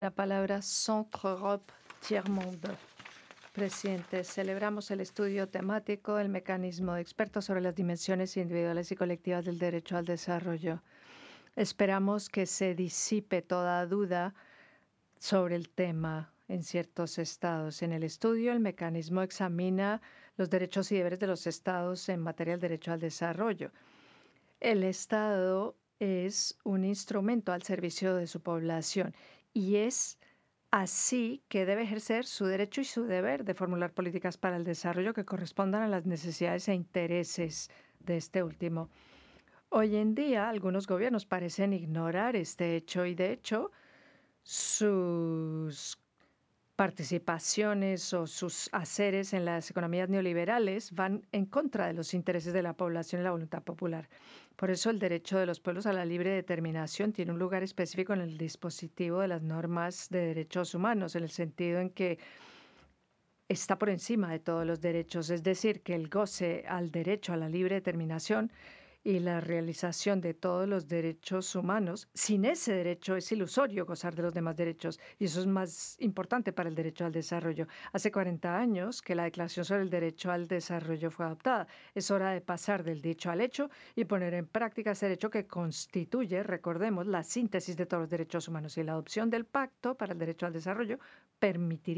La palabra Centre Europe Tiers-Monde. Presidente, celebramos el estudio temático del mecanismo de expertos sobre las dimensiones individuales y colectivas del derecho al desarrollo. Esperamos que se disipe toda duda sobre el tema en ciertos estados. En el estudio, el mecanismo examina los derechos y deberes de los estados en materia del derecho al desarrollo. El Estado es un instrumento al servicio de su población y es así que debe ejercer su derecho y su deber de formular políticas para el desarrollo que correspondan a las necesidades e intereses de este último. Hoy en día, algunos gobiernos parecen ignorar este hecho y, de hecho, sus participaciones o sus haceres en las economías neoliberales van en contra de los intereses de la población y la voluntad popular. Por eso el derecho de los pueblos a la libre determinación tiene un lugar específico en el dispositivo de las normas de derechos humanos, en el sentido en que está por encima de todos los derechos, es decir, que el goce al derecho a la libre determinación y la realización de todos los derechos humanos, sin ese derecho es ilusorio gozar de los demás derechos, y eso es más importante para el derecho al desarrollo. Hace 40 años que la Declaración sobre el Derecho al Desarrollo fue adoptada. Es hora de pasar del dicho al hecho y poner en práctica ese derecho que constituye, recordemos, la síntesis de todos los derechos humanos, y la adopción del Pacto para el Derecho al Desarrollo permitiría